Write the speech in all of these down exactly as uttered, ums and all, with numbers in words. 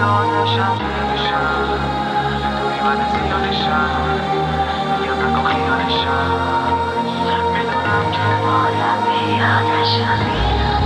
زیادشم زیادشم دوری من زیادشم میگم نکن خیالشم میدونم که باید بیادشم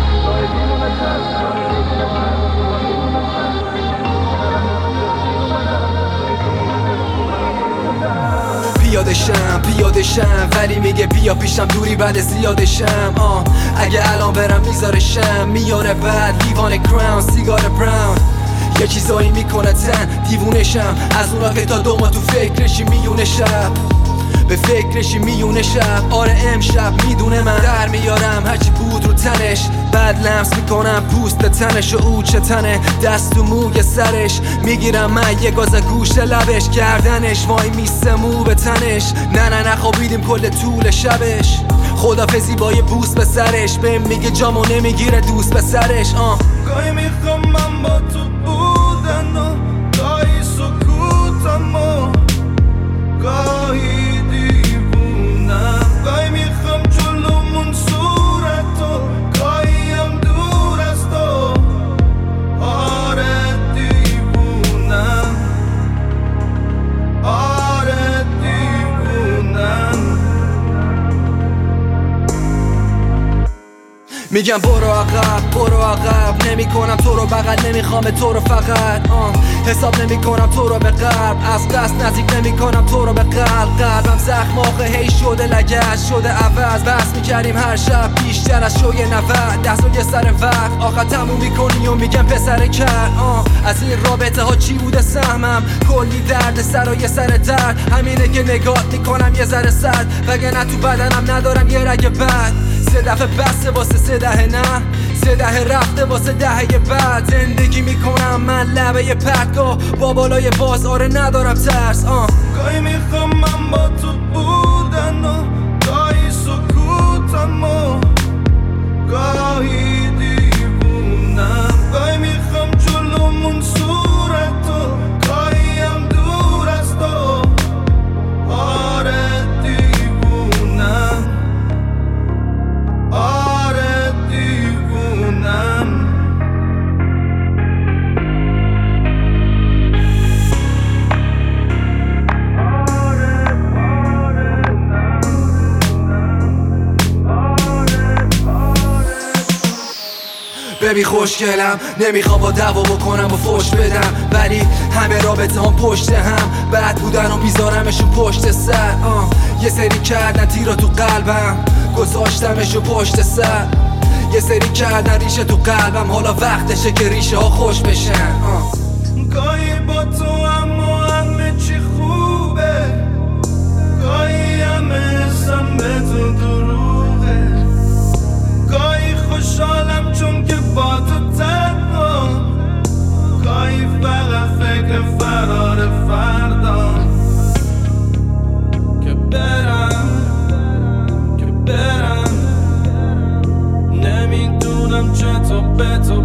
پیادشم پیادشم ولی میگه بیا پیشم دوری بعد زیادشم آه اگه الان برم میذارشم میاره بعد لیوان کراون سیگار براون یه چیزایی میکنه تن دیوونشم از اونا که تا دو ما تو فکرشی میونه شب به فکرشی میونه شب آره امشب میدونه من در میارم هرچی بود رو تنش بعد لمس میکنم پوست تنش و او چه تنه دست و موی سرش میگیرم من یه گاز گوش لبش گردنش وای میسته مو به تنش نه نه نخوابیدیم کل طول شبش خدافزی با یه بوس به سرش بهم میگه جامو نمیگیره دوست به سرش آه گاهی میخوام من با تو بودن و گاهی سکوتم و گاهی دیوونم گاهی میخوام جلومون صورت و گاهی هم دور از تو آره دیوونم آره دیوونم میگم برو عقب برو عقب نمی کنم تو رو بغل نمیخوام تو رو فقط آه حساب نمی کنم تو رو به قلب از قصد نزدیک نمی کنم تو رو به قلب قلبم زخم آخه هی شده لگش شده عوض بس میکردیم هر شب بیشتر از شوی نود دست و یه سر وقت آخه تموم میکنی و میگم پسر کرد آه از این رابطه ها چی بوده سهمم کلی درد سر و یه سر درد همینه که نگاه میکنم یه ذره سرد وگرنه تو بدنم ندارم یه رگ بد سه دفعه بسته واسه سه دهه نه سه دهه رفته واسه دهه بعد زندگی میکنم من لبه پرتگاه با بالای بازاره ندارم ترس آه گاهی میخوام من با تو بودن و گاهی سکوتم و گاهی دیوونم گاهی میخوام جلومون صورت و گاهی هم دور از تو آره دیوونم آره دیوونم ببین خوشگلم نمیخوام با دعوا بکنم و فوش بدم ولی همه رابطه هم پشت هم بعد بودن و میذارمشون پشت سر آه. یه سری کردن تیرا تو قلبم گذاشتمشو پشت سر یه سری کردن ریشه تو قلبم حالا وقتشه که ریشه ها خوش بشن آه. گاهی با تو اما همه چی خوبه گاهی همه حسم به تو دروغه گاهی خوشحالم چون که با تو تنها گاهی فقط فکر فرار فردا که برم که برم نمیدونم چطور به تو